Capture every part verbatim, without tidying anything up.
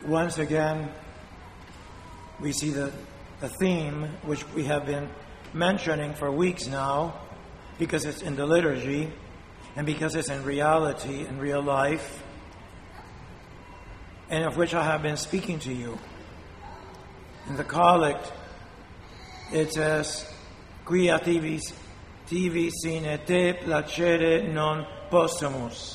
once again, we see the, the theme which we have been mentioning for weeks now, because it's in the liturgy and because it's in reality, in real life, and of which I have been speaking to you. In the collect, it says, Quia tivis, tivi sine te placere non possumus.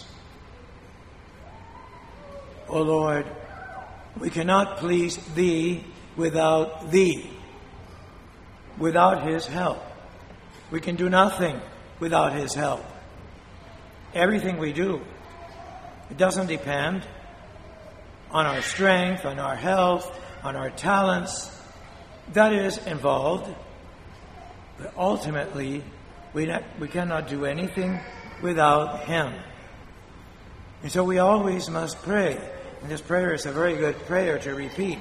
O Lord, we cannot please Thee without Thee, without His help. We can do nothing without His help. Everything we do, it doesn't depend on our strength, on our health, on our talents. That is involved. But ultimately, we, not, we cannot do anything without Him. And so we always must pray. And this prayer is a very good prayer to repeat.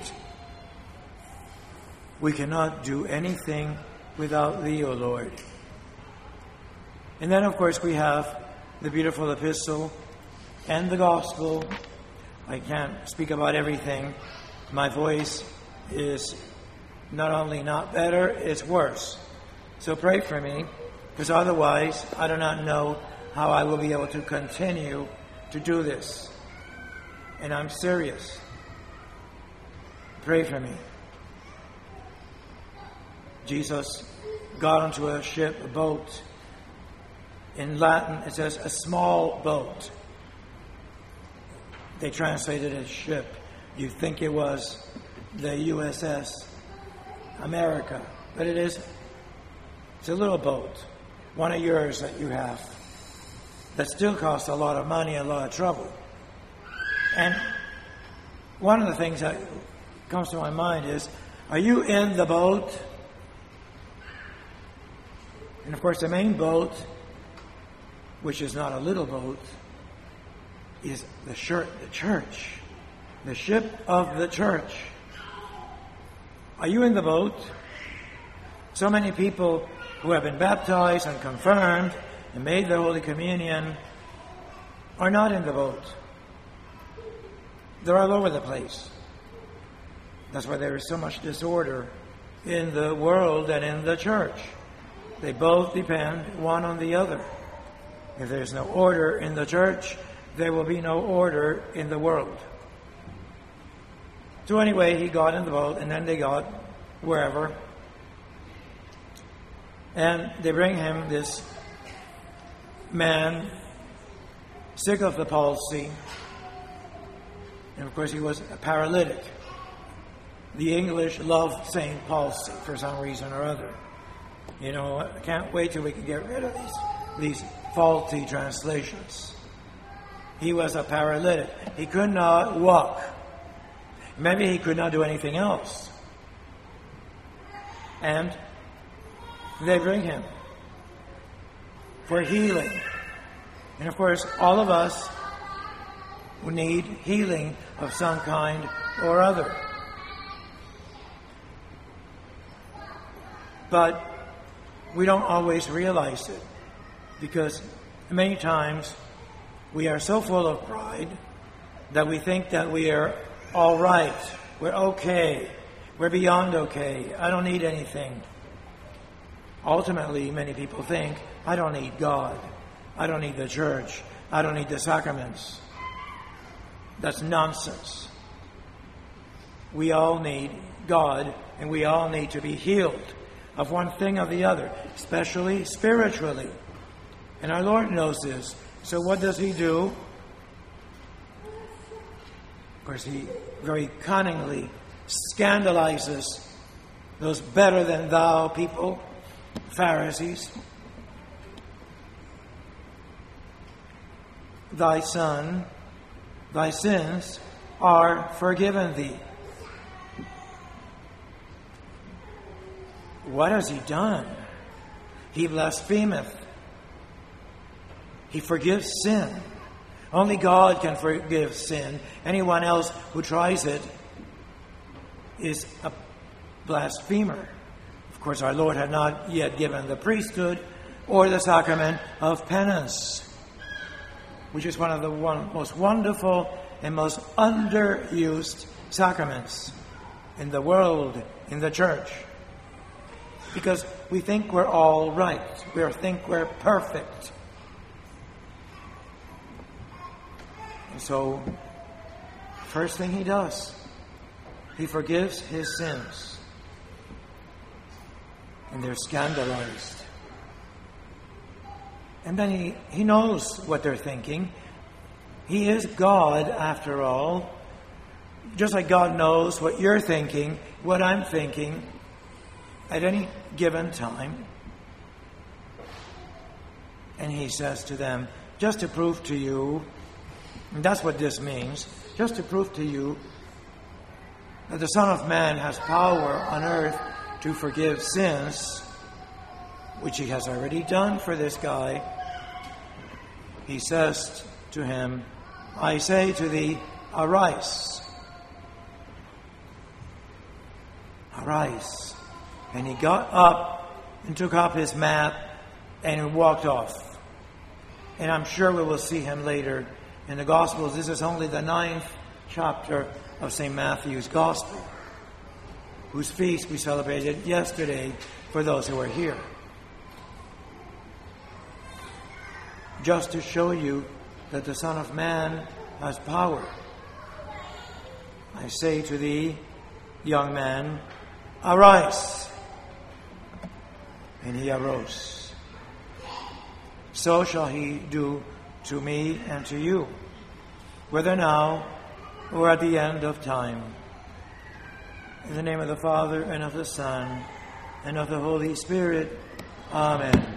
We cannot do anything without Thee, O Lord. And then, of course, we have the beautiful epistle and the gospel. I can't speak about everything. My voice is not only not better, it's worse. So pray for me, because otherwise I do not know how I will be able to continue to do this. And I'm serious. Pray for me. Jesus got onto a ship, a boat. In Latin, it says a small boat. They translated it as ship. You think it was the U S S America, but it isn't. It's a little boat, one of yours that you have, that still costs a lot of money and a lot of trouble. And one of the things that comes to my mind is, are you in the boat? And of course, the main boat, which is not a little boat, is the church, the church, the ship of the church. Are you in the boat? So many people who have been baptized and confirmed and made the Holy Communion are not in the boat. They're all over the place. That's why there is so much disorder in the world and in the church. They both depend one on the other. If there's no order in the church, there will be no order in the world. So anyway, he got in the boat, and then they got wherever. And they bring him this man, sick of the palsy. And of course, he was a paralytic. The English love saying palsy for some reason or other. You know, I can't wait till we can get rid of these, these faulty translations. He was a paralytic. He could not walk. Maybe he could not do anything else. And they bring him for healing. And of course, all of us need healing of some kind or other. But we don't always realize it, because many times we are so full of pride that we think that we are all right, we're okay, we're beyond okay, I don't need anything. Ultimately, many people think, I don't need God, I don't need the church, I don't need the sacraments. That's nonsense. We all need God, and we all need to be healed of one thing or the other, especially spiritually. And our Lord knows this. So what does He do? Of course, He very cunningly scandalizes those better than thou people, Pharisees. Thy son, thy sins are forgiven thee. What has he done? He blasphemeth. He forgives sin. Only God can forgive sin. Anyone else who tries it is a blasphemer. Of course, our Lord had not yet given the priesthood or the sacrament of penance, which is one of the one, most wonderful and most underused sacraments, in the world, in the church. Because we think we're all right. We think we're perfect. And so, first thing he does, he forgives his sins. And they're scandalized. And then he, he knows what they're thinking. He is God, after all. Just like God knows what you're thinking, what I'm thinking, at any given time. And he says to them, just to prove to you, and that's what this means, just to prove to you that the Son of Man has power on earth to forgive sins, which he has already done for this guy. He says to him, I say to thee, arise. Arise. And he got up and took up his mat and walked off. And I'm sure we will see him later in the Gospels. This is only the ninth chapter of Saint Matthew's Gospel, whose feast we celebrated yesterday for those who were here. Just to show you that the Son of Man has power. I say to thee, young man, arise. And he arose. So shall he do to me and to you, whether now or at the end of time. In the name of the Father, and of the Son, and of the Holy Spirit. Amen.